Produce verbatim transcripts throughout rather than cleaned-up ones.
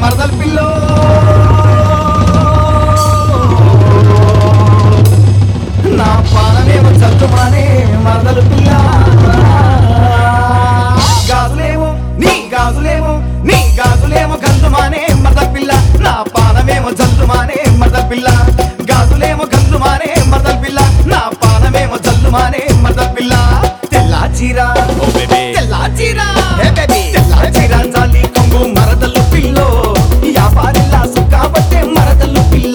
మరదల్ pillow నా పానమేమో చల్లుమానే మరదలు పిల్ల గాజులేమో నీ గాజులేమో నీ గాజులేమో గందుమానే మరదల్ పిల్ల నా పానమేమో జల్లుమానే మరదల్ పిల్ల గాజులేమో గందుమానే మరదల్ పిల్ల నా పానమేమో జల్లుమానే మరదల్ పిల్ల తెల్లా చీర తెల్లా చీర తెల్లా చీర జాలి కొంగు మరదలు పిల్లో యాపారిల్లా సుక్కాబట్టే మరదలు పిల్ల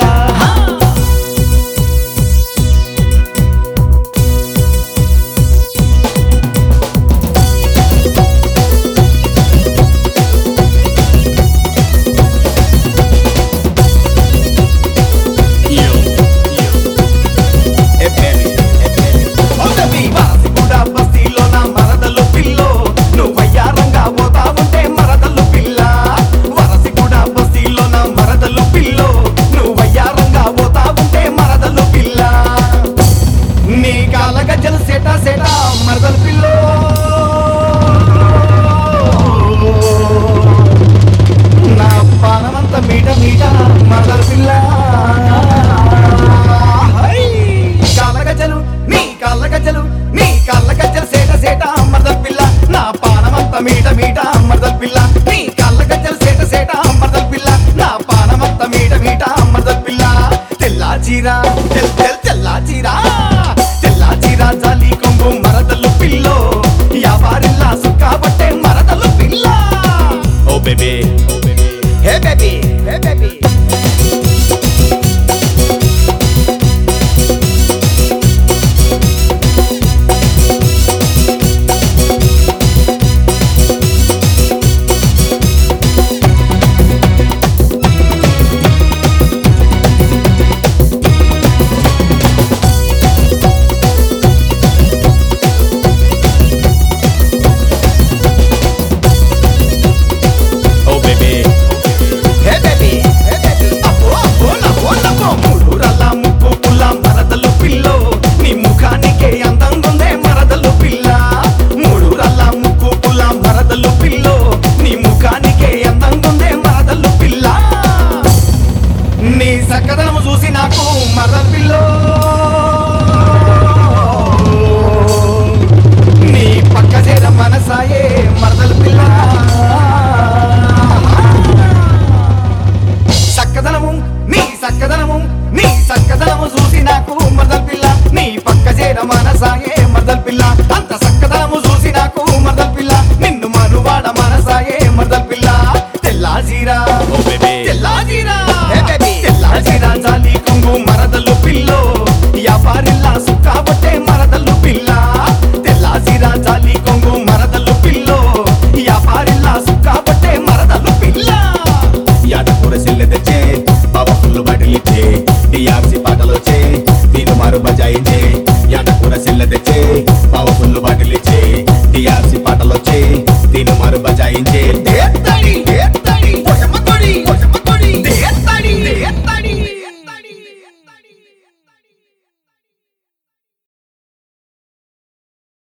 సేటా సేటా మరదలు పిల్లో నా పానమంత మీట మీట మరదలు పిల్ల కాళ్ళ గజ్జలు నీ కాళ్ళ గజ్జలు నీ కాళ్ళ గజ్జలు సేట సేట మరదలు పిల్ల నా పానమంత మీట మీట మరదలు పిల్ల నీ కాళ్ళ గజ్జలు సేట సేట మరదలు పిల్ల నా పానమంత మీట మీట మరదలు పిల్ల తెల్లా చీర తెల్ తెల్ తెల్లా చీర తెల్లా చీర జాలి కొంగు మరదలు పిల్లో యాపారిల్లా సుక్కాబట్టే మరదలు పిల్ల ఓ baby hey baby hey baby నీ సక్కదనము చూసి నాకు మరదల్ పిల్లో నీ పక్క చేర మనసాయే మరదల్ పిల్ల సక్కదనము నీ సక్కదనము నీ సక్కదనము చూసి నాకు మరదల్ పిల్ల నీ పక్క చేర మనసాయే మరదల్ పిల్ల అంత సక్కదనము చూసి నాకు మరదల్ పిల్ల నిన్ను మనువాడ మనసాయే మరదల్ పిల్ల తెల్లా జీరా తెల్లా జీరా తెల్లా జీరా